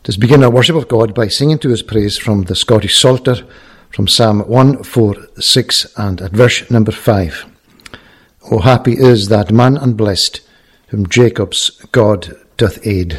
Let's begin our worship of God by singing to his praise from the Scottish Psalter, from Psalm 146 and at verse number 5. O happy is that man and blessed, whom Jacob's God doth aid.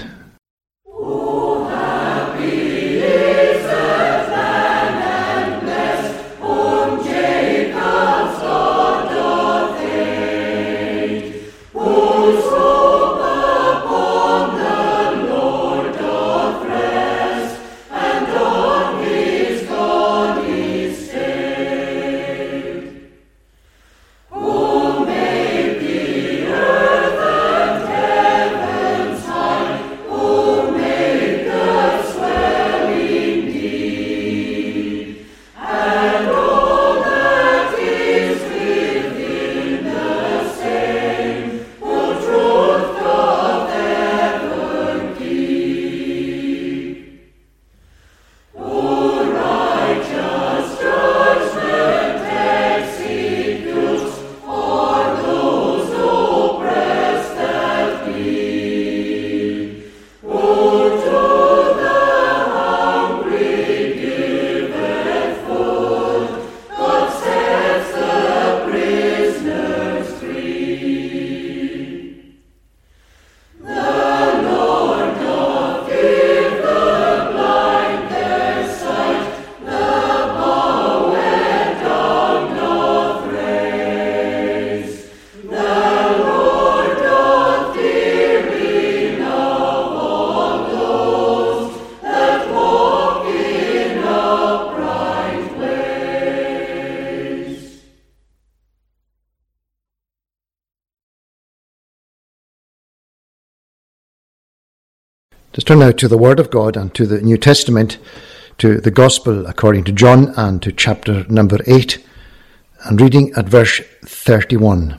Let's turn now to the Word of God and to the New Testament, to the Gospel according to John and to chapter number 8, and reading at verse 31.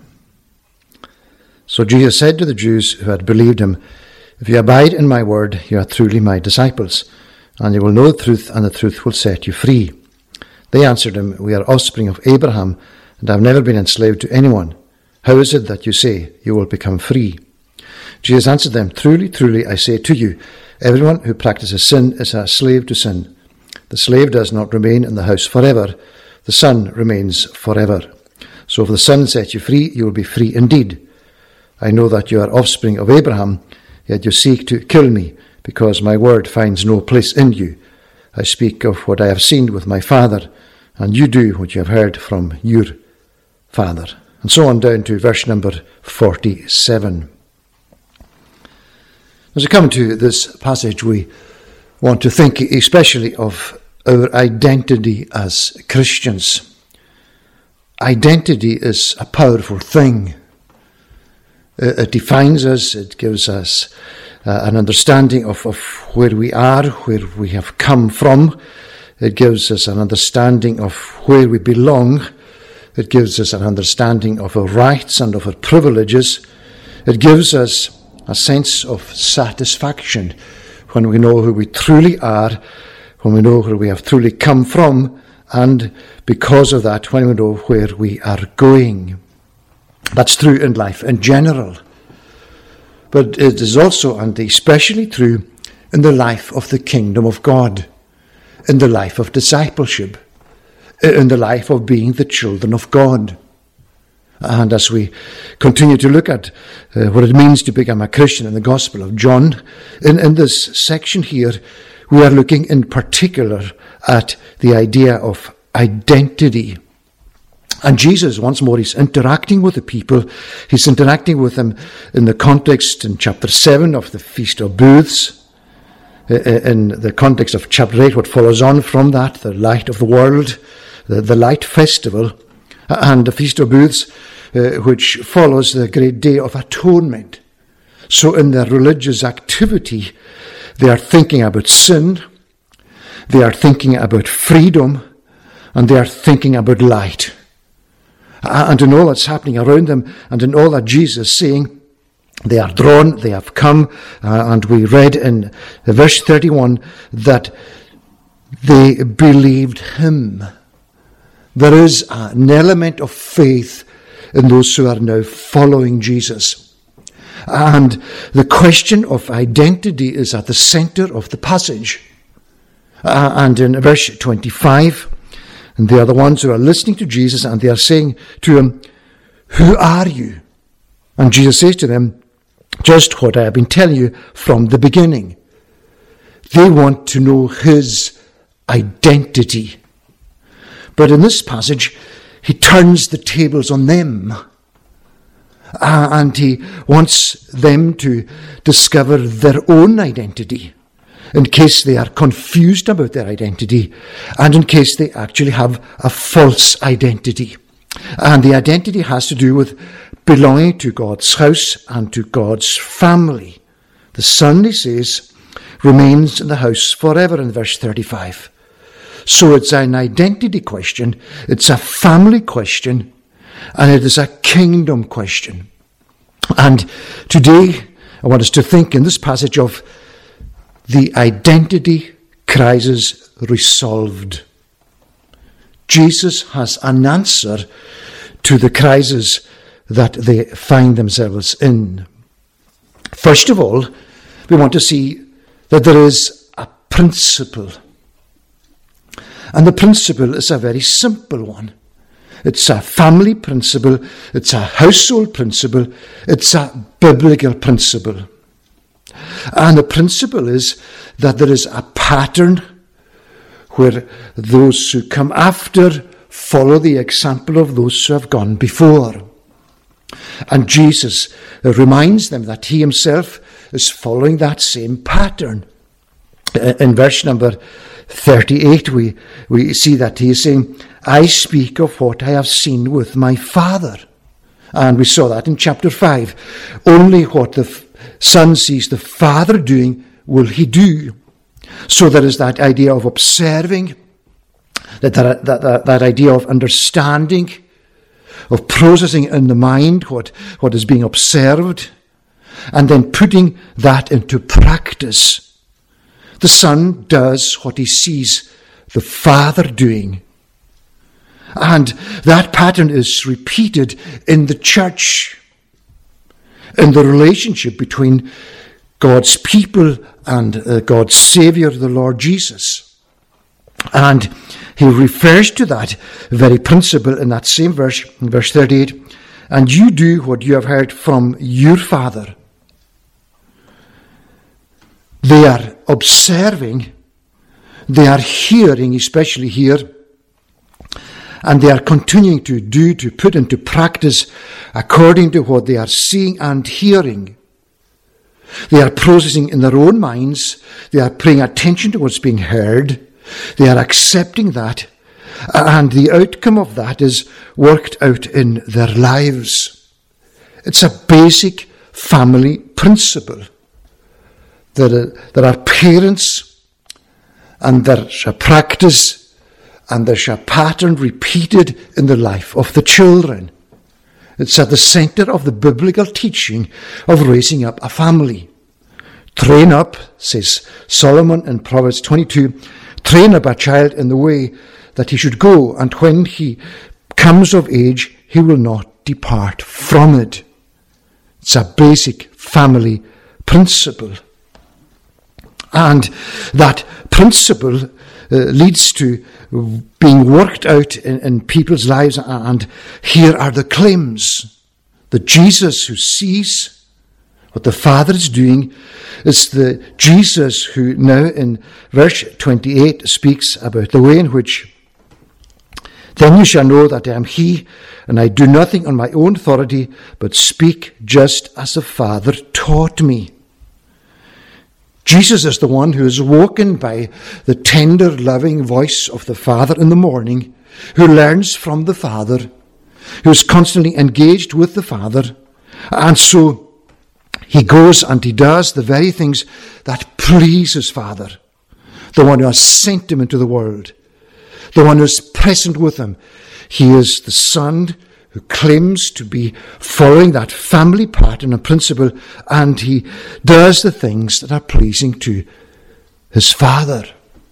So Jesus said to the Jews who had believed him, If you abide in my word, you are truly my disciples, and you will know the truth, and the truth will set you free. They answered him, We are offspring of Abraham, and have never been enslaved to anyone. How is it that you say you will become free? Jesus answered them, Truly, truly, I say to you, everyone who practices sin is a slave to sin. The slave does not remain in the house forever. The Son remains forever. So if the Son sets you free, you will be free indeed. I know that you are offspring of Abraham, yet you seek to kill me, because my word finds no place in you. I speak of what I have seen with my Father, and you do what you have heard from your father. And so on down to verse number 47. As we come to this passage, we want to think especially of our identity as Christians. Identity is a powerful thing. It defines us, it gives us an understanding of where we are, where we have come from. It gives us an understanding of where we belong. It gives us an understanding of our rights and of our privileges. It gives us a sense of satisfaction when we know who we truly are, when we know where we have truly come from, and because of that, when we know where we are going. That's true in life in general. But it is also and especially true in the life of the kingdom of God, in the life of discipleship, in the life of being the children of God. And as we continue to look at what it means to become a Christian in the Gospel of John, in this section here, we are looking in particular at the idea of identity. And Jesus, once more, he's interacting with the people. He's interacting with them in the context in chapter 7 of the Feast of Booths, in the context of chapter 8, what follows on from that, the light of the world, the light festival, and the Feast of Booths, which follows the great day of atonement. So in their religious activity, they are thinking about sin, they are thinking about freedom, and they are thinking about light. And in all that's happening around them, and in all that Jesus is saying, they are drawn, they have come, and we read in verse 31 that they believed him. There is an element of faith in those who are now following Jesus. And the question of identity is at the center of the passage. And in verse 25, and they are the ones who are listening to Jesus, and they are saying to him, "Who are you?" And Jesus says to them, just what I have been telling you from the beginning. They want to know his identity. But in this passage, he turns the tables on them. And he wants them to discover their own identity, in case they are confused about their identity, and in case they actually have a false identity. And the identity has to do with belonging to God's house and to God's family. The Son, he says, remains in the house forever in verse 35. So it's an identity question, it's a family question, and it is a kingdom question. And today, I want us to think in this passage of the identity crisis resolved. Jesus has an answer to the crisis that they find themselves in. First of all, we want to see that there is a principle. And the principle is a very simple one. It's a family principle, it's a household principle, it's a biblical principle. And the principle is that there is a pattern where those who come after follow the example of those who have gone before. And Jesus reminds them that he himself is following that same pattern. In verse number 38, we see that he is saying, "I speak of what I have seen with my Father." And we saw that in chapter 5. Only what the Son sees the Father doing will he do. So there is that idea of observing, that idea of understanding, of processing in the mind what is being observed, and then putting that into practice. The Son does what he sees the Father doing. And that pattern is repeated in the church, in the relationship between God's people and God's Saviour, the Lord Jesus. And he refers to that very principle in that same verse, in verse 38, "And you do what you have heard from your father." They are observing, they are hearing, especially here, and they are continuing to put into practice according to what they are seeing and hearing. They are processing in their own minds, they are paying attention to what's being heard, they are accepting that, and the outcome of that is worked out in their lives. It's a basic family principle. There are parents, and there's a practice, and there's a pattern repeated in the life of the children. It's at the center of the biblical teaching of raising up a family. Train up, says Solomon in Proverbs 22, train up a child in the way that he should go, and when he comes of age, he will not depart from it. It's a basic family principle. And that principle leads to being worked out in people's lives. And here are the claims that Jesus, who sees what the Father is doing, is the Jesus who now in verse 28 speaks about the way in which, "Then you shall know that I am he, and I do nothing on my own authority, but speak just as the Father taught me." Jesus is the one who is woken by the tender, loving voice of the Father in the morning, who learns from the Father, who is constantly engaged with the Father, and so he goes and he does the very things that please his Father, the one who has sent him into the world, the one who is present with him. He is the Son who claims to be following that family pattern and principle, and he does the things that are pleasing to his Father.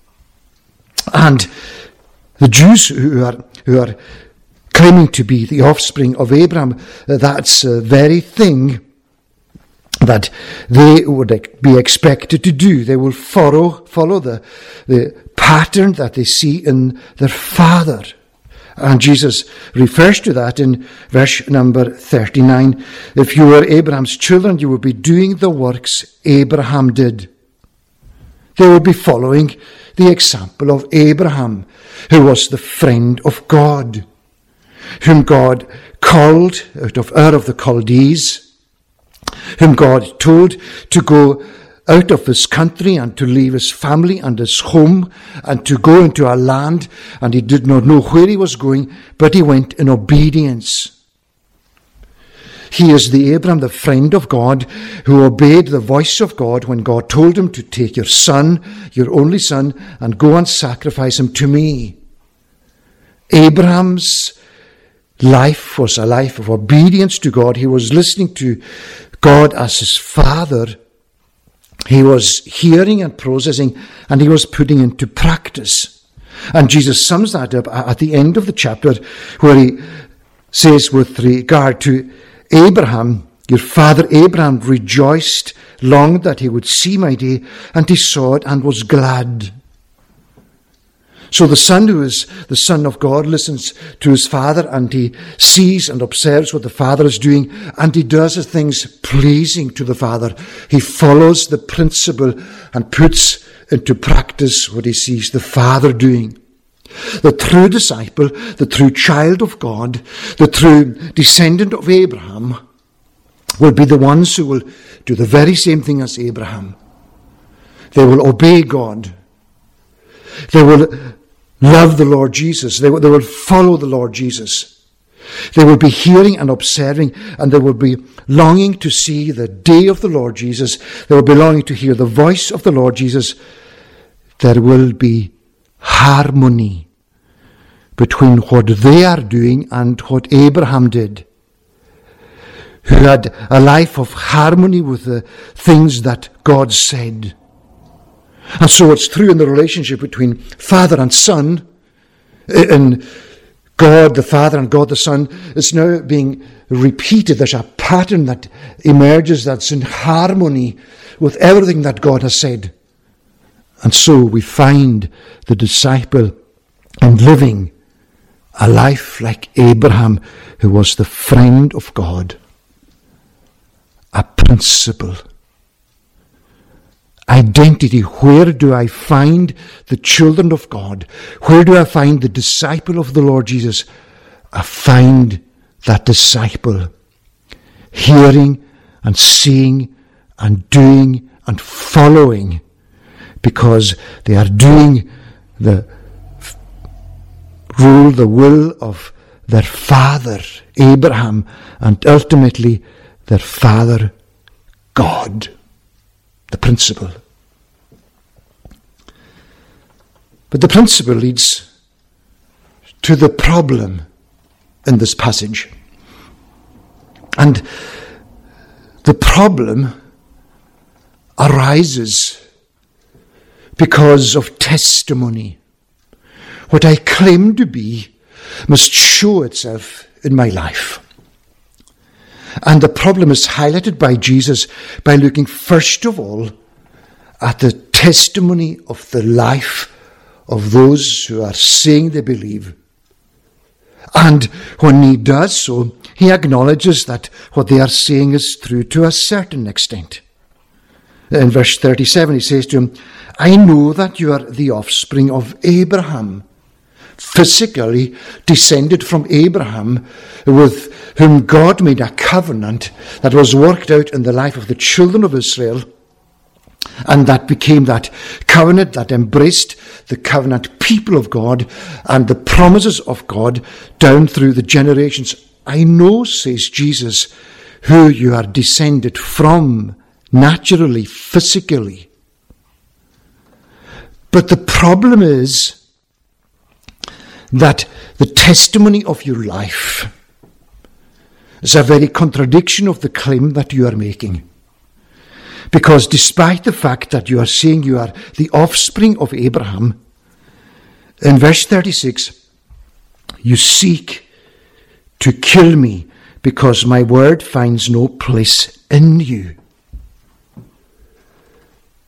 And the Jews who are claiming to be the offspring of Abraham, that's the very thing that they would be expected to do. They will follow the pattern that they see in their father. And Jesus refers to that in verse number 39. If you were Abraham's children, you would be doing the works Abraham did. They would be following the example of Abraham, who was the friend of God, whom God called out of Ur of the Chaldees, whom God told to go out of his country and to leave his family and his home and to go into a land, and he did not know where he was going, but he went in obedience. He is the Abraham, the friend of God, who obeyed the voice of God when God told him to take your son, your only son, and go and sacrifice him to me. Abraham's life was a life of obedience to God. He was listening to God as his father. He was hearing and processing, and he was putting into practice. And Jesus sums that up at the end of the chapter, where he says, with regard to Abraham, your father Abraham rejoiced, longed that he would see my day, and he saw it and was glad. So the son, who is the Son of God, listens to his father, and he sees and observes what the father is doing, and he does the things pleasing to the father. He follows the principle and puts into practice what he sees the father doing. The true disciple, the true child of God, the true descendant of Abraham will be the ones who will do the very same thing as Abraham. They will obey God. They will love the Lord Jesus. They will follow the Lord Jesus. They will be hearing and observing, and they will be longing to see the day of the Lord Jesus. They will be longing to hear the voice of the Lord Jesus. There will be harmony between what they are doing and what Abraham did, who had a life of harmony with the things that God said. And so it's true in the relationship between father and son, in God the Father and God the Son. It's now being repeated. There's a pattern that emerges that's in harmony with everything that God has said. And so we find the disciple in living a life like Abraham, who was the friend of God. A principle. Identity. Where do I find the children of God? Where do I find the disciple of the Lord Jesus? I find that disciple hearing and seeing and doing and following, because they are doing the will of their father, Abraham, and ultimately their father, God. The principle. But the principle leads to the problem in this passage. And the problem arises because of testimony. What I claim to be must show itself in my life. And the problem is highlighted by Jesus by looking first of all at the testimony of the life of those who are saying they believe. And when he does so, he acknowledges that what they are saying is true to a certain extent. In verse 37, he says to him, I know that you are the offspring of Abraham, physically descended from Abraham, with whom God made a covenant that was worked out in the life of the children of Israel, and that became that covenant that embraced the covenant people of God and the promises of God down through the generations. I know, says Jesus, who you are descended from, naturally, physically. But the problem is that the testimony of your life is a very contradiction of the claim that you are making. Because despite the fact that you are saying you are the offspring of Abraham, in verse 36, you seek to kill me because my word finds no place in you.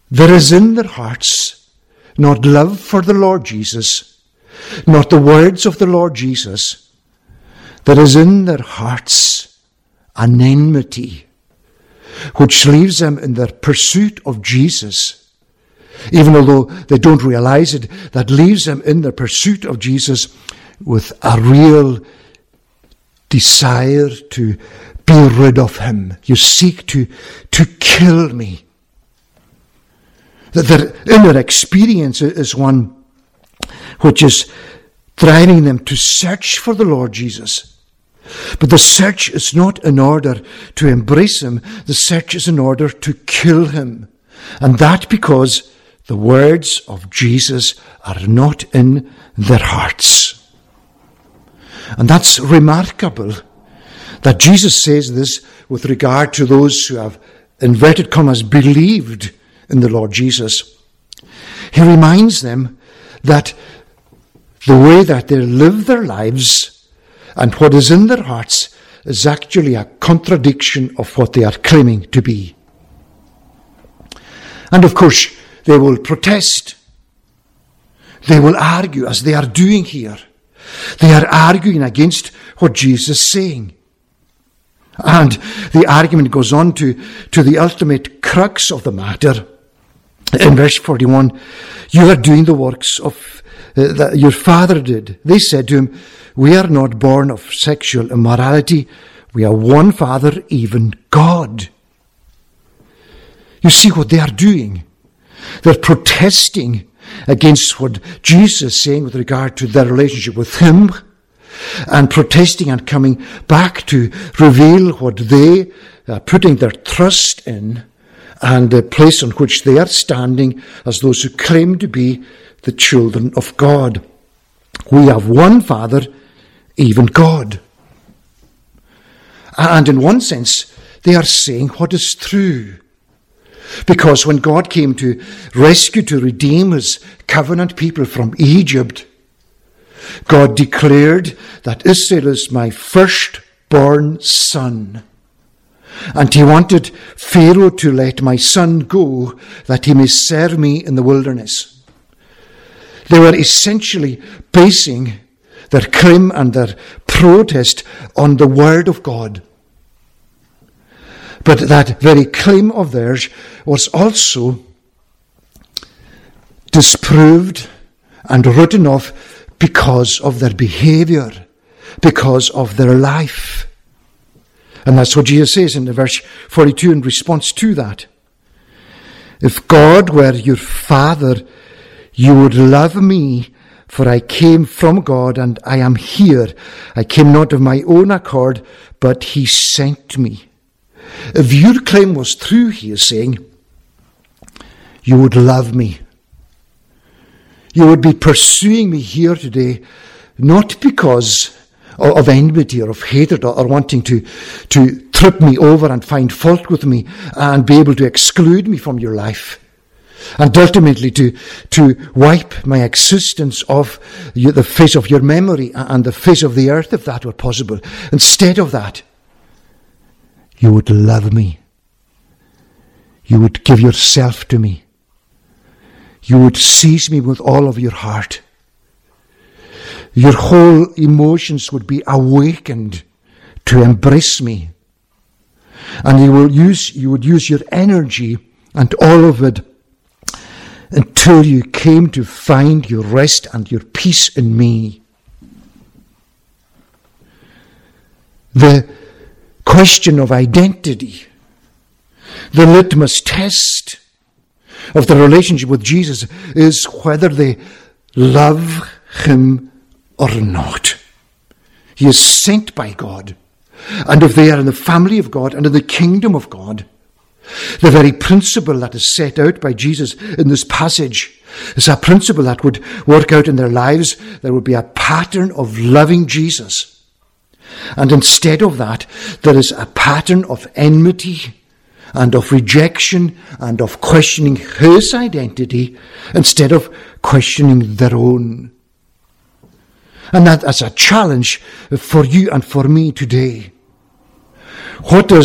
there is in their hearts not love for the Lord Jesus, not the words of the Lord Jesus. There is in their hearts an enmity which leaves them in their pursuit of Jesus, even although they don't realize it, that leaves them in their pursuit of Jesus with a real desire to be rid of him. You seek to kill me. That their inner experience is one which is driving them to search for the Lord Jesus. But the search is not in order to embrace him. The search is in order to kill him. And that because the words of Jesus are not in their hearts. And that's remarkable that Jesus says this with regard to those who have, inverted commas, believed in the Lord Jesus. He reminds them that the way that they live their lives and what is in their hearts is actually a contradiction of what they are claiming to be. And of course, they will protest. They will argue, as they are doing here. They are arguing against what Jesus is saying. And the argument goes on to the ultimate crux of the matter. In verse 41, you are doing the works of that your father did. They said to him, we are not born of sexual immorality. We have one Father, even God. You see what they are doing. They're protesting against what Jesus is saying with regard to their relationship with him, and protesting and coming back to reveal what they are putting their trust in and the place on which they are standing as those who claim to be the children of God. We have one Father, even God. And in one sense, they are saying what is true. Because when God came to rescue, to redeem his covenant people from Egypt, God declared that Israel is my firstborn son. And he wanted Pharaoh to let my son go, that he may serve me in the wilderness. They were essentially basing their claim and their protest on the word of God. But that very claim of theirs was also disproved and written off because of their behavior, because of their life. And that's what Jesus says in verse 42 in response to that. If God were your Father, you would love me, for I came from God and I am here. I came not of my own accord, but he sent me. If your claim was true, he is saying, you would love me. You would be pursuing me here today, not because of enmity or of hatred or wanting to trip me over and find fault with me and be able to exclude me from your life. And ultimately to wipe my existence off the face of your memory and the face of the earth, if that were possible. Instead of that, you would love me. You would give yourself to me. You would seize me with all of your heart. Your whole emotions would be awakened to embrace me. And you would use your energy and all of it until you came to find your rest and your peace in me. The question of identity, the litmus test of the relationship with Jesus, is whether they love him or not. He is sent by God. And if they are in the family of God and in the kingdom of God, the very principle that is set out by Jesus in this passage is a principle that would work out in their lives. There would be a pattern of loving Jesus. And instead of that, there is a pattern of enmity and of rejection and of questioning his identity instead of questioning their own. And that's a challenge for you and for me today. What does the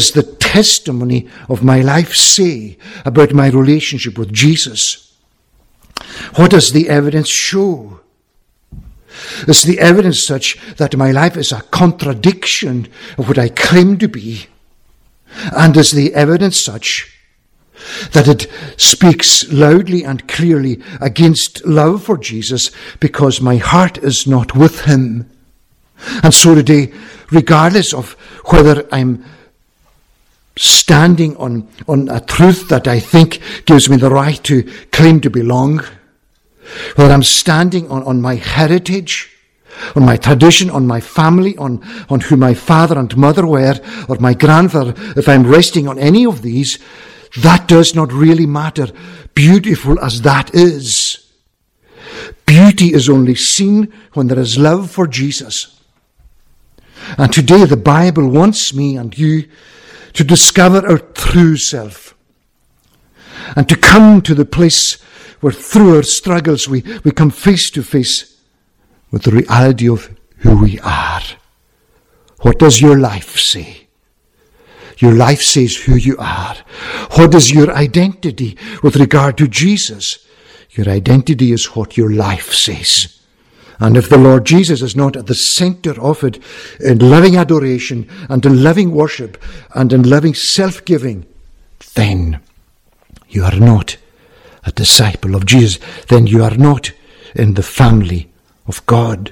testimony of my life say about my relationship with Jesus? What does the evidence show? Is the evidence such that my life is a contradiction of what I claim to be? And is the evidence such that it speaks loudly and clearly against love for Jesus because my heart is not with him? And so today, regardless of whether I'm standing on a truth that I think gives me the right to claim to belong, whether I'm standing on my heritage, on my tradition, on my family, on who my father and mother were, or my grandfather, if I'm resting on any of these, that does not really matter, beautiful as that is. Beauty is only seen when there is love for Jesus. And today the Bible wants me and you to discover our true self and to come to the place where through our struggles we come face to face with the reality of who we are. What does your life say? Your life says who you are. What is your identity with regard to Jesus? Your identity is what your life says. And if the Lord Jesus is not at the center of it in loving adoration and in loving worship and in loving self-giving, then you are not a disciple of Jesus. Then you are not in the family of God.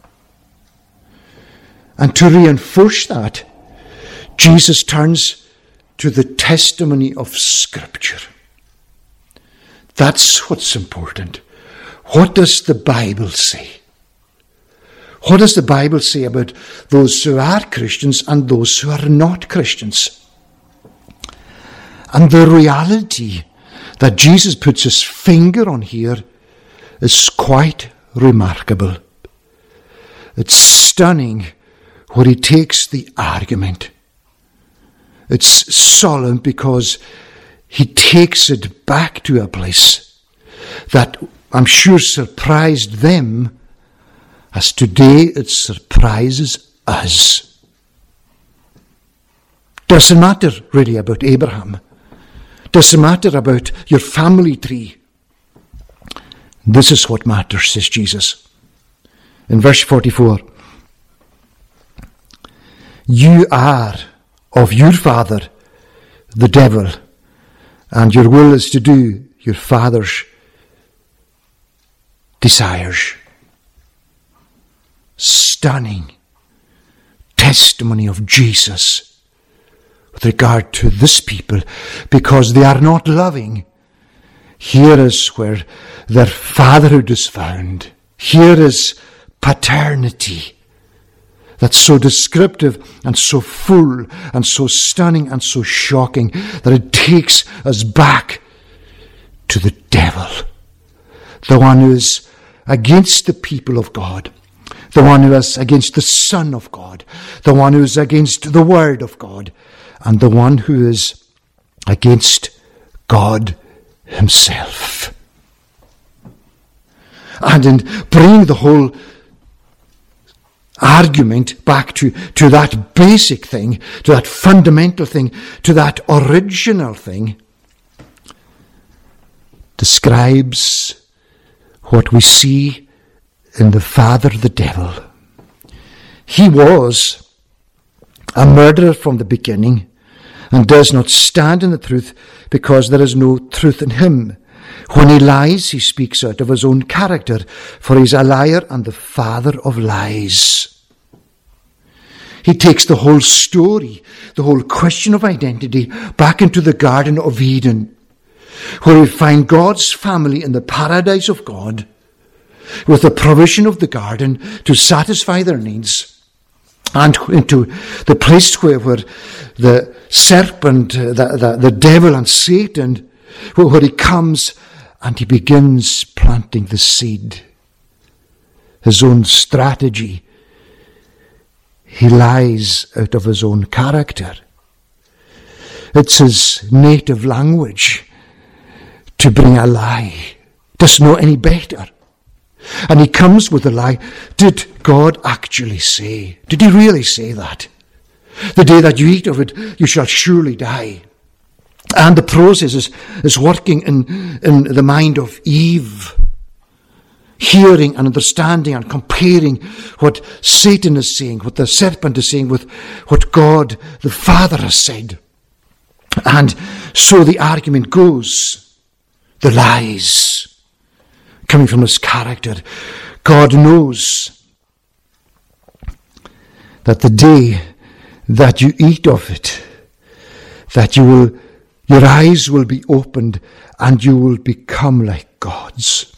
And to reinforce that, Jesus turns to the testimony of Scripture. That's what's important. What does the Bible say? What does the Bible say about those who are Christians and those who are not Christians? And the reality that Jesus puts his finger on here is quite remarkable. It's stunning where he takes the argument. It's solemn because he takes it back to a place that I'm sure surprised them as today it surprises us. Doesn't matter really about Abraham. Doesn't matter about your family tree. This is what matters, says Jesus. In verse 44, you are of your father, the devil, and your will is to do your father's desires. Stunning testimony of Jesus with regard to this people, because they are not loving. Here is where their fatherhood is found. Here is paternity that's so descriptive and so full and so stunning and so shocking that it takes us back to the devil, the one who is against the people of God, the one who is against the Son of God, the one who is against the Word of God, and the one who is against God himself. And in bringing the whole argument back to that basic thing, to that fundamental thing, to that original thing, describes what we see in the father, the devil. He was a murderer from the beginning and does not stand in the truth because there is no truth in him. When he lies, he speaks out of his own character, for he is a liar and the father of lies. He takes the whole story, the whole question of identity, back into the Garden of Eden, where we find God's family in the paradise of God, with the provision of the garden to satisfy their needs, and into the place where the serpent, the devil and Satan, where he comes and he begins planting the seed. His own strategy. He lies out of his own character. It's his native language to bring a lie. Doesn't know any better. And he comes with a lie. Did God actually say? Did he really say that? The day that you eat of it, you shall surely die. And the process is working in the mind of Eve, hearing and understanding and comparing what Satan is saying, what the serpent is saying, with what God the Father has said. And so the argument goes, the lies coming from his character. God knows that the day that you eat of it, that your eyes will be opened and you will become like gods.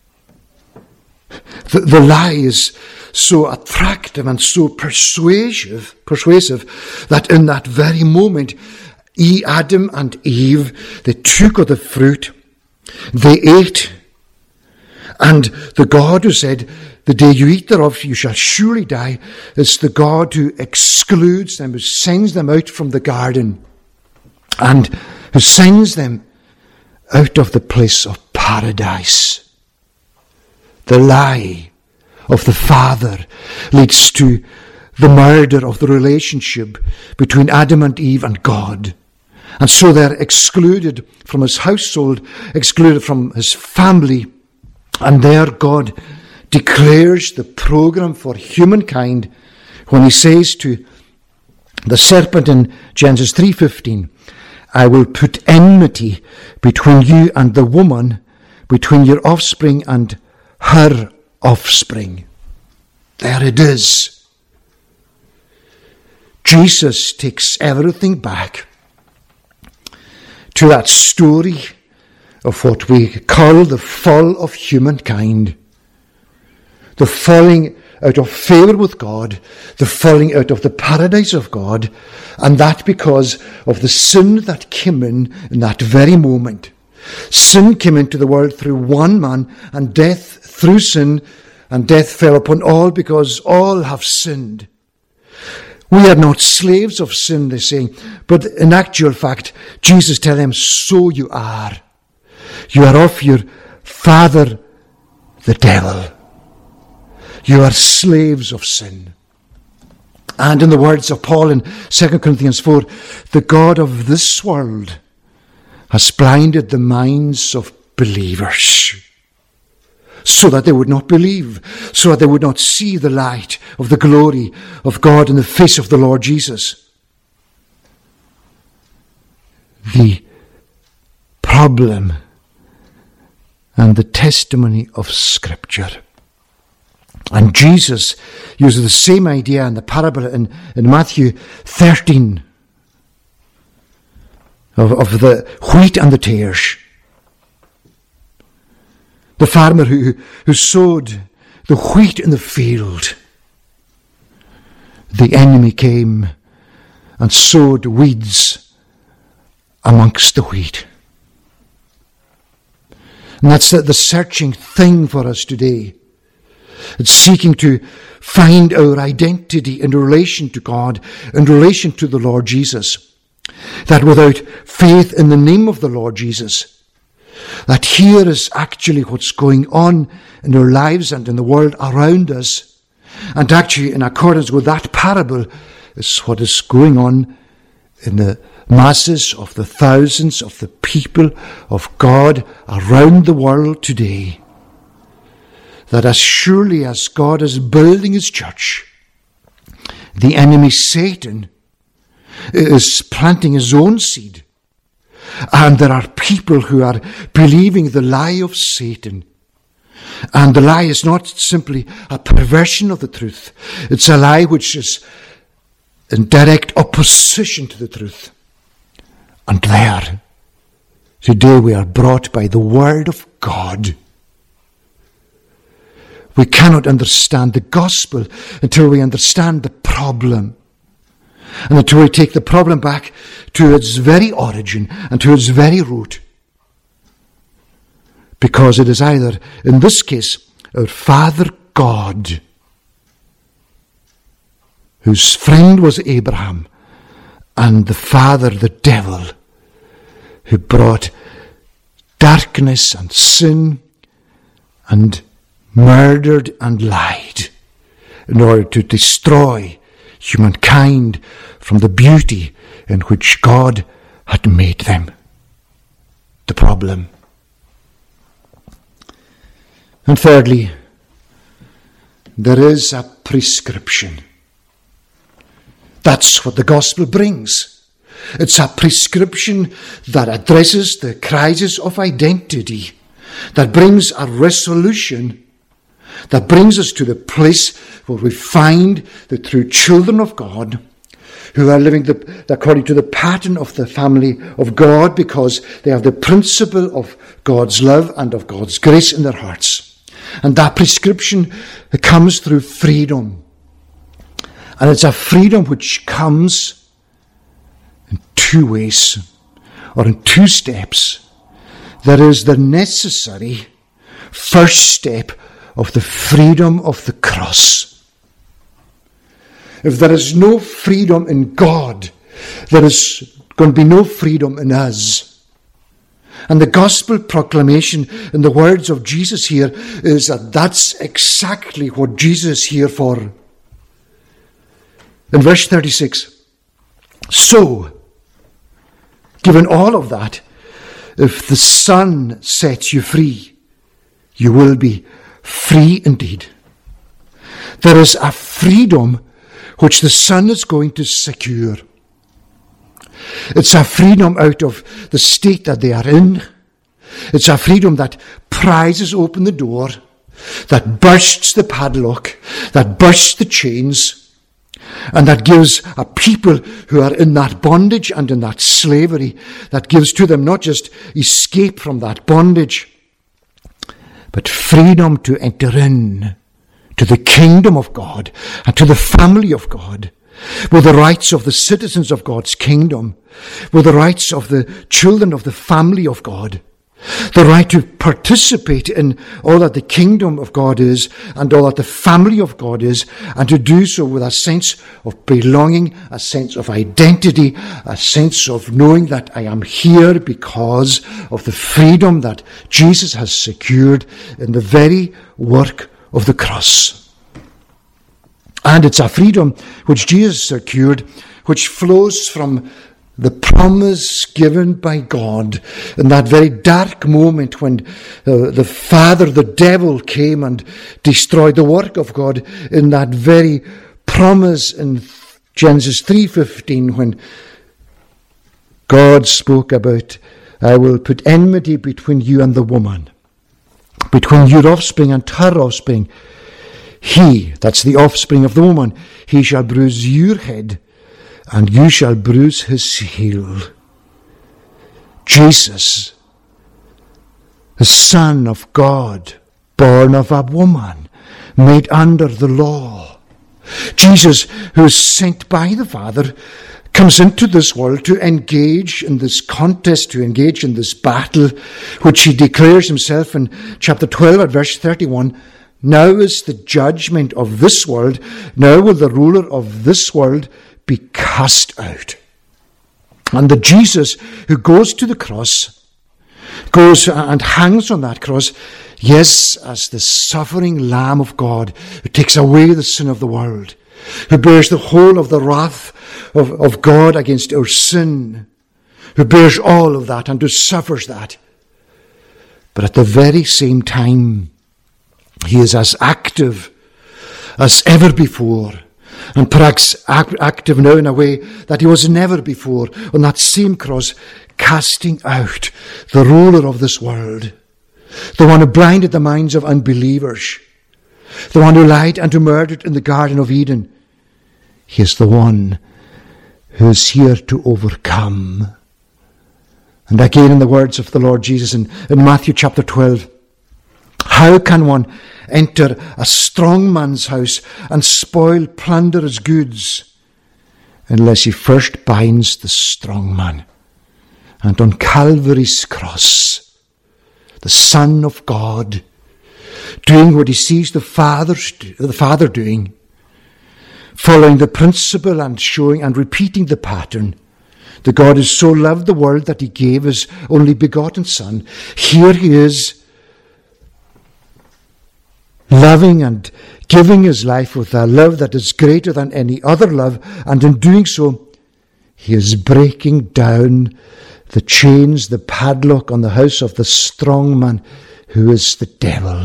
The lie is so attractive and so persuasive that in that very moment, Adam and Eve, they took of the fruit, they ate, and the God who said, the day you eat thereof, you shall surely die, is the God who excludes them, who sends them out from the garden, and who sends them out of the place of paradise. The lie of the Father leads to the murder of the relationship between Adam and Eve and God. And so they're excluded from his household, excluded from his family. And there God declares the program for humankind when he says to the serpent in Genesis 3:15, I will put enmity between you and the woman, between your offspring and her offspring. There it is. Jesus takes everything back to that story of what we call the fall of humankind. The falling out of favour with God, the falling out of the paradise of God, and that because of the sin that came in that very moment. Sin came into the world through one man, and death through sin, and death fell upon all because all have sinned. We are not slaves of sin, they're saying, but in actual fact, Jesus tells them, so you are. You are of your father, the devil. You are slaves of sin. And in the words of Paul in 2 Corinthians 4, the God of this world has blinded the minds of believers so that they would not believe, so that they would not see the light of the glory of God in the face of the Lord Jesus. The problem and the testimony of Scripture. And Jesus uses the same idea in the parable in Matthew 13 of the wheat and the tares. The farmer who sowed the wheat in the field. The enemy came and sowed weeds amongst the wheat. And that's the searching thing for us today. It's seeking to find our identity in relation to God, in relation to the Lord Jesus. That without faith in the name of the Lord Jesus, that here is actually what's going on in our lives and in the world around us. And actually, in accordance with that parable, is what is going on in the masses of the thousands of the people of God around the world today. That as surely as God is building his church, the enemy Satan is planting his own seed. And there are people who are believing the lie of Satan. And the lie is not simply a perversion of the truth. It's a lie which is in direct opposition to the truth. And there, today we are brought by the word of God. We cannot understand the gospel until we understand the problem. And until we take the problem back to its very origin and to its very root. Because it is either, in this case, our Father God, whose friend was Abraham, and the father, the devil, who brought darkness and sin and murdered and lied in order to destroy humankind from the beauty in which God had made them. The problem. And thirdly, there is a prescription. That's what the gospel brings. It's a prescription that addresses the crisis of identity, that brings a resolution, that brings us to the place where we find the true children of God who are living according to the pattern of the family of God, because they have the principle of God's love and of God's grace in their hearts. And that prescription comes through freedom. And it's a freedom which comes in two ways, or in two steps. There is the necessary first step of the freedom of the cross. If there is no freedom in God, there is going to be no freedom in us. And the gospel proclamation in the words of Jesus here is that that's exactly what Jesus is here for. In verse 36, so, given all of that, if the Son sets you free, you will be free indeed. There is a freedom which the Son is going to secure. It's a freedom out of the state that they are in. It's a freedom that prizes open the door, that bursts the padlock, that bursts the chains, and that gives a people who are in that bondage and in that slavery, that gives to them not just escape from that bondage, but freedom to enter in to the kingdom of God and to the family of God, with the rights of the citizens of God's kingdom, with the rights of the children of the family of God, the right to participate in all that the kingdom of God is and all that the family of God is, and to do so with a sense of belonging, a sense of identity, a sense of knowing that I am here because of the freedom that Jesus has secured in the very work of the cross. And it's a freedom which Jesus secured, which flows from the promise given by God in that very dark moment when the father, the devil, came and destroyed the work of God, in that very promise in Genesis 3:15, when God spoke about, I will put enmity between you and the woman, between your offspring and her offspring. He, that's the offspring of the woman, he shall bruise your head, and you shall bruise his heel. Jesus, the Son of God, born of a woman, made under the law. Jesus, who is sent by the Father, comes into this world to engage in this contest, to engage in this battle, which he declares himself in chapter 12 at verse 31, now is the judgment of this world. Now will the ruler of this world be cast out. And the Jesus who goes to the cross, goes and hangs on that cross, yes, as the suffering Lamb of God, who takes away the sin of the world, who bears the whole of the wrath of God against our sin, who bears all of that and who suffers that. But at the very same time, he is as active as ever before, and perhaps active now in a way that he was never before, on that same cross, casting out the ruler of this world, the one who blinded the minds of unbelievers, the one who lied and who murdered in the Garden of Eden. He is the one who is here to overcome. And again, in the words of the Lord Jesus in Matthew chapter 12, how can one enter a strong man's house and plunder his goods, unless he first binds the strong man? And on Calvary's cross, the Son of God, doing what he sees the Father doing, following the principle and showing and repeating the pattern, that God has so loved the world that he gave his only begotten Son. Here he is, loving and giving his life with a love that is greater than any other love, and in doing so, he is breaking down the chains, the padlock on the house of the strong man, who is the devil.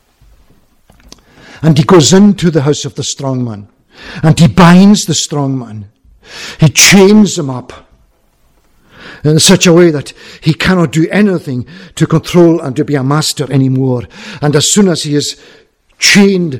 And he goes into the house of the strong man, and he binds the strong man. He chains him up in such a way that he cannot do anything to control and to be a master anymore. And as soon as he is chained,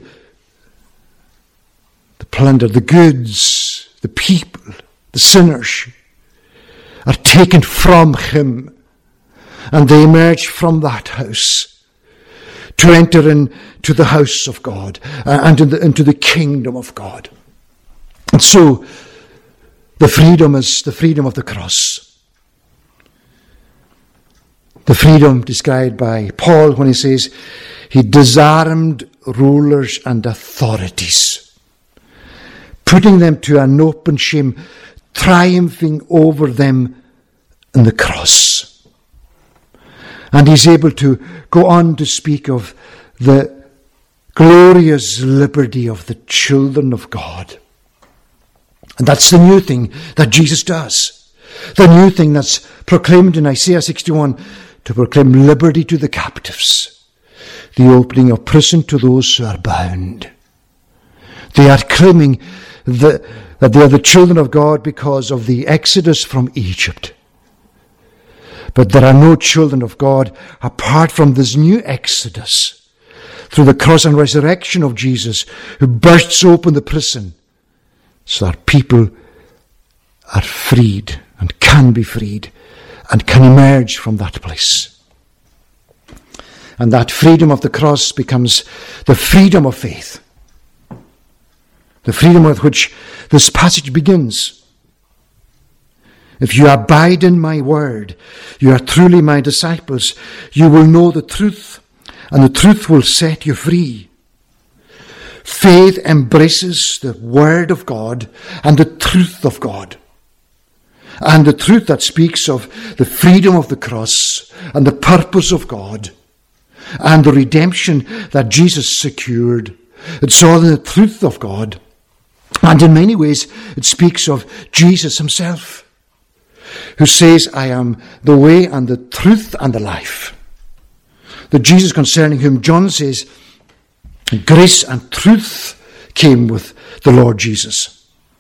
the plunder, the goods, the people, the sinners are taken from him, and they emerge from that house to enter into the house of God and into the kingdom of God. And so the freedom is the freedom of the cross. The freedom described by Paul when he says he disarmed rulers and authorities, putting them to an open shame, triumphing over them in the cross. And he's able to go on to speak of the glorious liberty of the children of God. And that's the new thing that Jesus does. The new thing that's proclaimed in Isaiah 61, to proclaim liberty to the captives, the opening of prison to those who are bound. They are claiming that they are the children of God because of the exodus from Egypt. But there are no children of God apart from this new exodus through the cross and resurrection of Jesus, who bursts open the prison so that people are freed and can be freed and can emerge from that place. And that freedom of the cross becomes the freedom of faith. The freedom with which this passage begins. If you abide in my word, you are truly my disciples. You will know the truth, and the truth will set you free. Faith embraces the word of God and the truth of God. And the truth that speaks of the freedom of the cross and the purpose of God and the redemption that Jesus secured. It's all in the truth of God. And in many ways, it speaks of Jesus himself, who says, I am the way and the truth and the life. The Jesus concerning whom John says, grace and truth came with the Lord Jesus.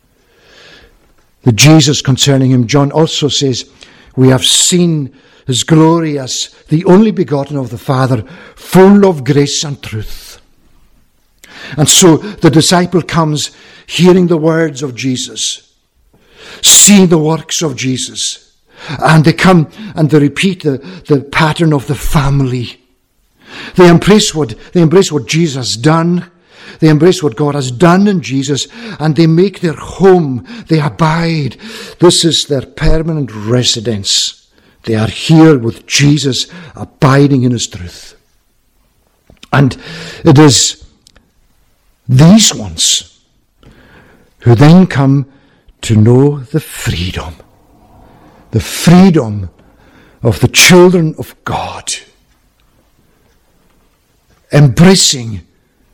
The Jesus concerning him John also says, we have seen his glory as the only begotten of the Father, full of grace and truth. And so the disciple comes hearing the words of Jesus, seeing the works of Jesus, and they come and they repeat the pattern of the family. They embrace what Jesus has done. They embrace what God has done in Jesus, and they make their home. They abide. This is their permanent residence. They are here with Jesus, abiding in his truth. And it is these ones who then come to know the freedom of the children of God, embracing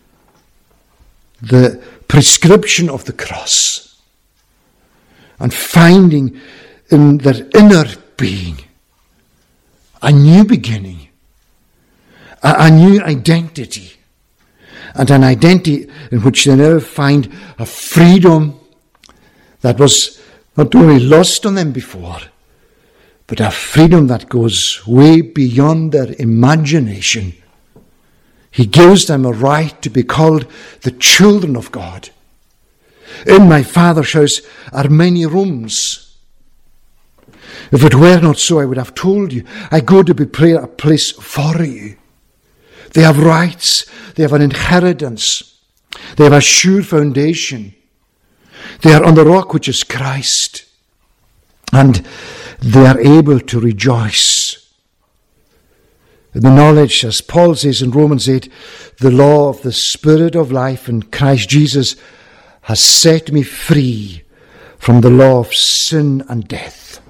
the prescription of the cross and finding in their inner being a new beginning, a new identity, and an identity in which they now find a freedom that was not only lost on them before, but a freedom that goes way beyond their imagination. He gives them a right to be called the children of God. In my Father's house are many rooms. If it were not so, I would have told you, I go to prepare a place for you. They have rights. They have an inheritance. They have a sure foundation. They are on the rock which is Christ. And they are able to rejoice in the knowledge, as Paul says in Romans 8, the law of the Spirit of life in Christ Jesus has set me free from the law of sin and death.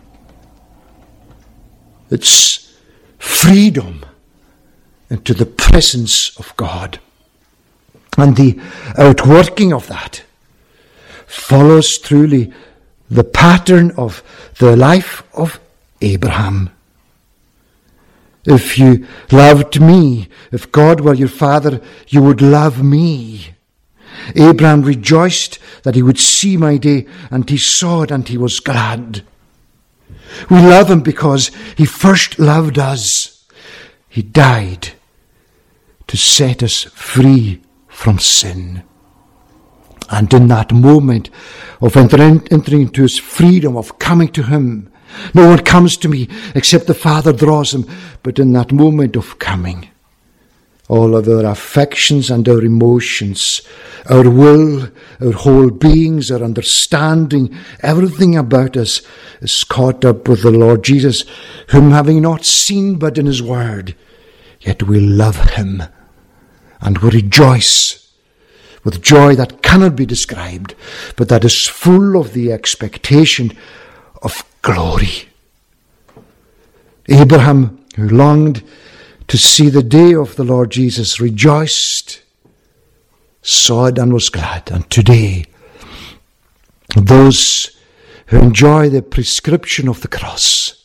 It's freedom into the presence of God. And the outworking of that follows truly the pattern of the life of Abraham. If you loved me, if God were your father, you would love me. Abraham rejoiced that he would see my day, and he saw it and he was glad. We love him because he first loved us. He died to set us free from sin. And in that moment of entering into his freedom, of coming to him, no one comes to me except the Father draws him. But in that moment of coming, all of our affections and our emotions, our will, our whole beings, our understanding, everything about us is caught up with the Lord Jesus, whom having not seen but in his word, yet we love him and we rejoice with joy that cannot be described, but that is full of the expectation of glory. Abraham, who longed to see the day of the Lord Jesus, rejoiced, saw it and was glad. And today, those who enjoy the prescription of the cross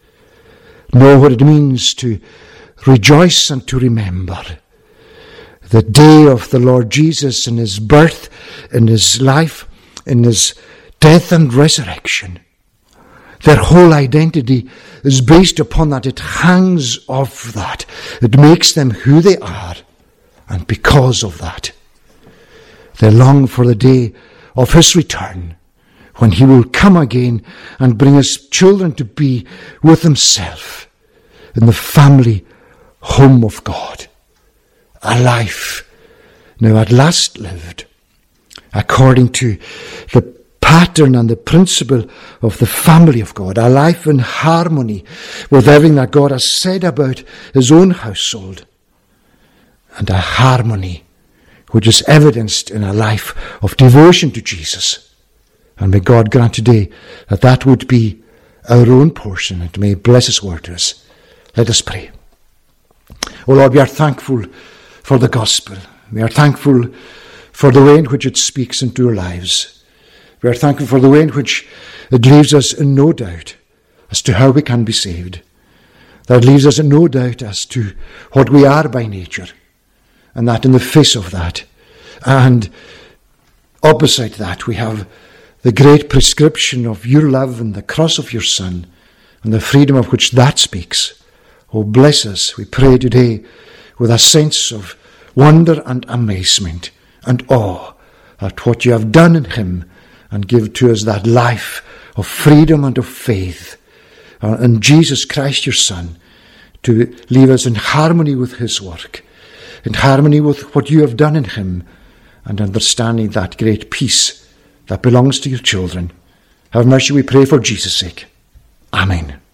know what it means to rejoice and to remember the day of the Lord Jesus in his birth, in his life, in his death and resurrection. Their whole identity is based upon that. It hangs off that. It makes them who they are. And because of that, they long for the day of his return, when he will come again and bring his children to be with himself in the family home of God. A life now at last lived according to the pattern and the principle of the family of God. A life in harmony with everything that God has said about his own household. And a harmony which is evidenced in a life of devotion to Jesus. And may God grant today that that would be our own portion, and may he bless his word to us. Let us pray. O Lord, we are thankful for the gospel. We are thankful for the way in which it speaks into our lives. We are thankful for the way in which it leaves us in no doubt as to how we can be saved. That leaves us in no doubt as to what we are by nature. And that in the face of that, and opposite that, we have the great prescription of your love and the cross of your Son, and the freedom of which that speaks. Oh, bless us, we pray today, with a sense of wonder and amazement and awe at what you have done in him, and give to us that life of freedom and of faith in Jesus Christ, your Son, to leave us in harmony with his work, in harmony with what you have done in him, and understanding that great peace that belongs to your children. Have mercy, we pray, for Jesus' sake. Amen.